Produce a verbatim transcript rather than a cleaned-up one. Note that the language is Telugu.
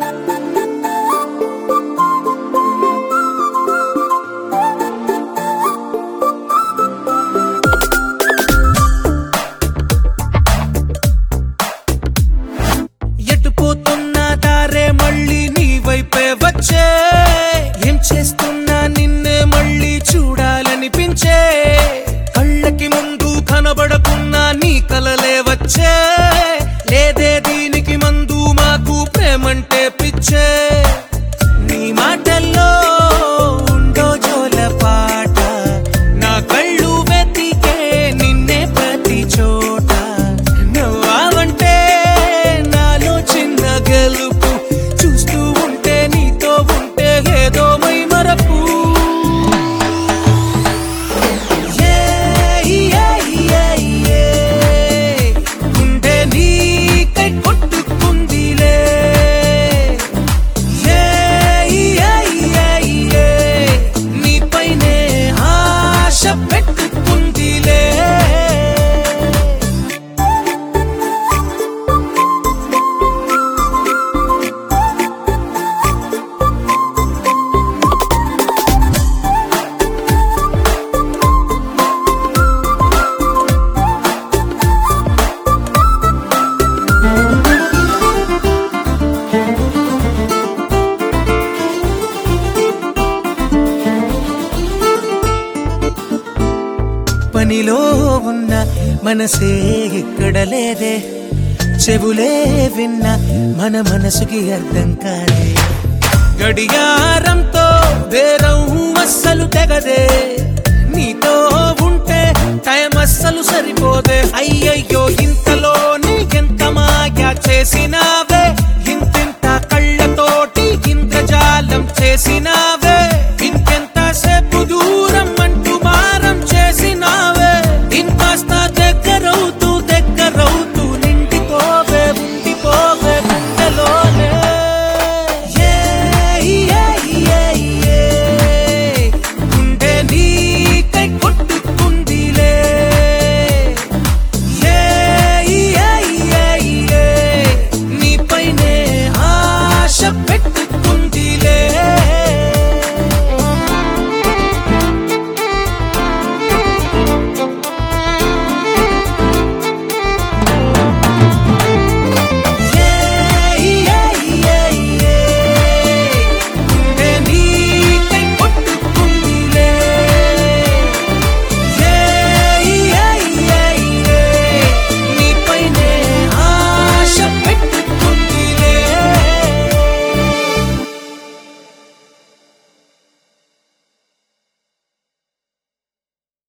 ఎటుపోతున్నా దారే మళ్ళీ నీ వైపే వచ్చే ఏం చేస్తున్నా నిన్నే మళ్ళీ చూడాలనిపించే కళ్ళకి ముందు కనబడకున్నా నీ కలలే వచ్చే లేదే దీనికి మందు మాకు ప్రేమంటే పిచ్చే నీ మాటల్లో ఉండో జోల పాట నా కళ్ళు వెతికే నిన్నే ప్రతి చోట నువ్వావంటే నాలో చిన్న గెలుపు చూస్తూ ఉంటే నీతో ఉంటే ఏదో మై మరపు గుండె నీకై కొట్టుకుందిలే నీపైనే ఆశ పెట్టుకుందిలే పనిలో ఉన్న మనసే ఇక్కడ లేదే చెవులే విన్న మన మనసుకి అర్థం కాదే గడియారంతో బేరం అస్సలు తెగదే నీతో ఉంటే టైం అస్సలు సరిపోదే అయ్యయ్యో ఇంతలోనే ఎంత మాయా చేసినావే ఇంతింత కళ్ళతోటి ఇంద్రజాలం చేసినావే ఇంకెంత సేపు దూరం అంటూ మారం చేసినావే ఇంకాస్త దగ్గరవుతూ దగ్గరవుతూ నిండిపోవే ఉండిపోవే గుండెలోనే గుండె నీకై కొట్టుకుందిలే నీపైనే ఆశ పెట్టు